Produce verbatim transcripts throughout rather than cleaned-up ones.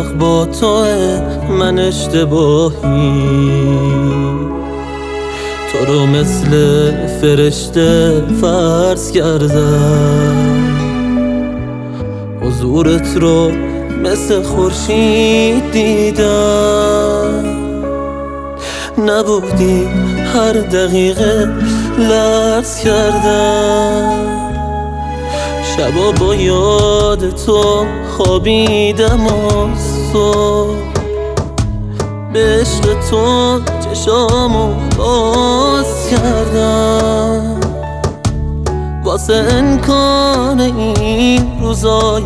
فرق با توه، من اشتباهی تو رو مثل فرشته فرض کردم، حضورت رو مثل خورشید دیدم، نبودی هر دقیقه لرز کردم، شبا با یاد تو خوابیدم و صبح به عشق تو چشامو باز کردم، واسه امکان این روزای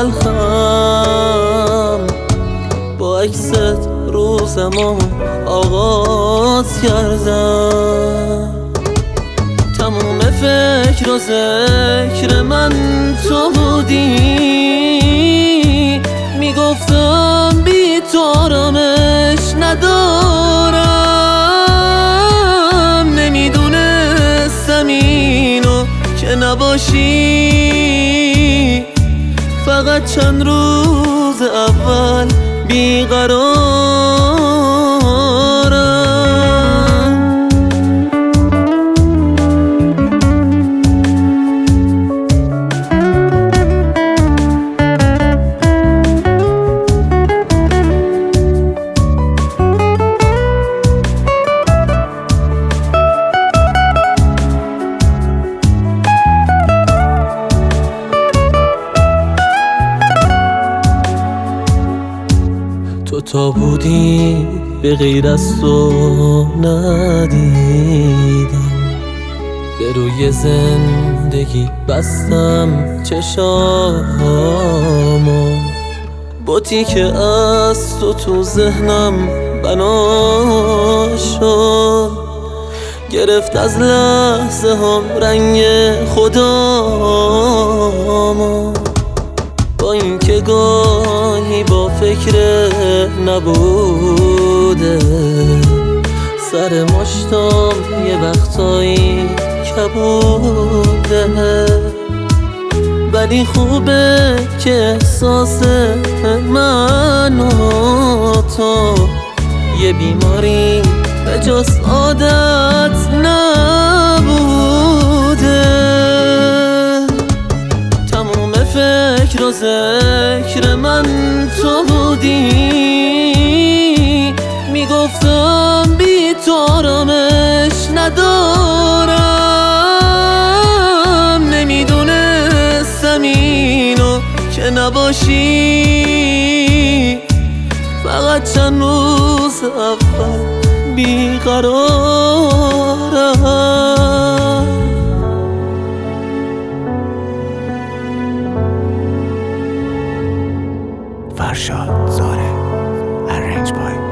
تلخم با عکست روزمو آغاز کردم. تموم فکر و ذکر من تو بودی، میگفتم بی تو آرامش ندارم، نمیدونستم اینو که نباشی، فقط چند روز اول بیقرارم. تو تا بودی به غیر از تو ندیدم، به روی زندگی بستم چشامو، بوتی که از تو تو ذهنم بنا شد، گرفت از لحظه هم رنگ خدامو، با این که گاهی با فکر نبوده سر مشتام یه وقتایی کبوده، ولی خوبه که احساس من و تو یه بیماری به جز عادت نبوده. تموم فکر و ذکر من تو بودی، میگفتم بی تو آرامش ندارم، نمیدونستم اینو که نباشی، فقط چند روز اول بیقرارم. فرشاد زاره، Arranged by